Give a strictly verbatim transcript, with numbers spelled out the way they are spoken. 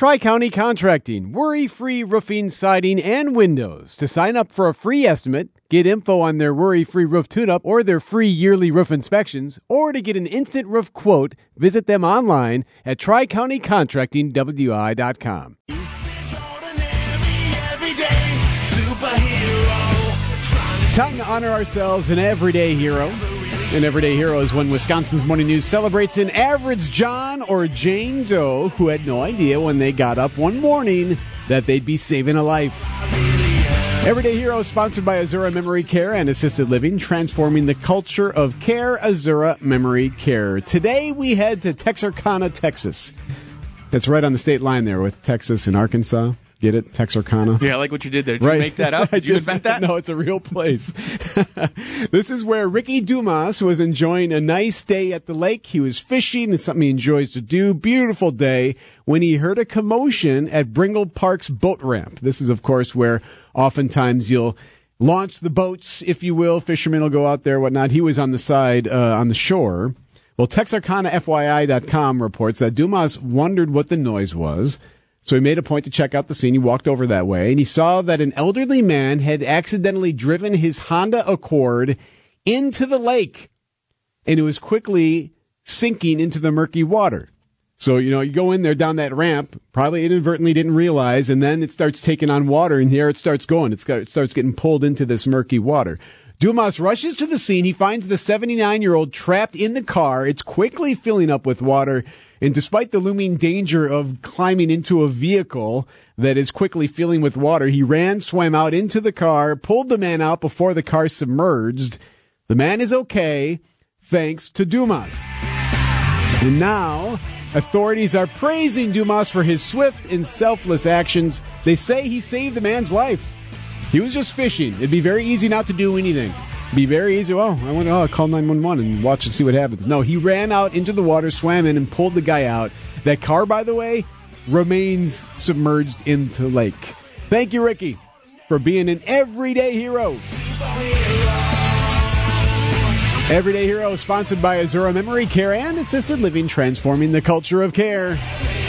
Tri-County Contracting, worry-free roofing, siding, and windows. To sign up for a free estimate, get info on their worry-free roof tune-up or their free yearly roof inspections, or to get an instant roof quote, visit them online at tri county contracting w i dot com. Time to honor ourselves an everyday hero. An everyday hero is when Wisconsin's Morning News celebrates an average John or Jane Doe who had no idea when they got up one morning that they'd be saving a life. Everyday Hero is sponsored by Azura Memory Care and Assisted Living, transforming the culture of care. Azura Memory Care. Today we head to Texarkana, Texas. That's right on the state line there with Texas and Arkansas. Get it? Texarkana. Yeah, I like what you did there. Did right. you make that up? Did you invent that? No, it's a real place. This is where Ricky Dumas was enjoying a nice day at the lake. He was fishing. It's something he enjoys to do. Beautiful day when he heard a commotion at Bringle Park's boat ramp. This is, of course, where oftentimes you'll launch the boats, if you will. Fishermen will go out there, whatnot. He was on the side, uh, on the shore. Well, Texarkana F Y I dot com reports that Dumas wondered what the noise was. So he made a point to check out the scene. He walked over that way, and he saw that an elderly man had accidentally driven his Honda Accord into the lake, and it was quickly sinking into the murky water. So, you know, you go in there down that ramp, probably inadvertently didn't realize, and then it starts taking on water, and here it starts going. It's got, it starts getting pulled into this murky water. Dumas rushes to the scene. He finds the seventy-nine-year-old trapped in the car. It's quickly filling up with water. And despite the looming danger of climbing into a vehicle that is quickly filling with water, he ran, swam out into the car, pulled the man out before the car submerged. The man is okay, thanks to Dumas. And now, authorities are praising Dumas for his swift and selfless actions. They say he saved the man's life. He was just fishing. It'd be very easy not to do anything. Be very easy. Oh, I want to oh, call nine one one and watch and see what happens. No, he ran out into the water, swam in, and pulled the guy out. That car, by the way, remains submerged into the lake. Thank you, Ricky, for being an everyday hero. Everyday Hero, sponsored by Azura Memory Care and Assisted Living, transforming the culture of care.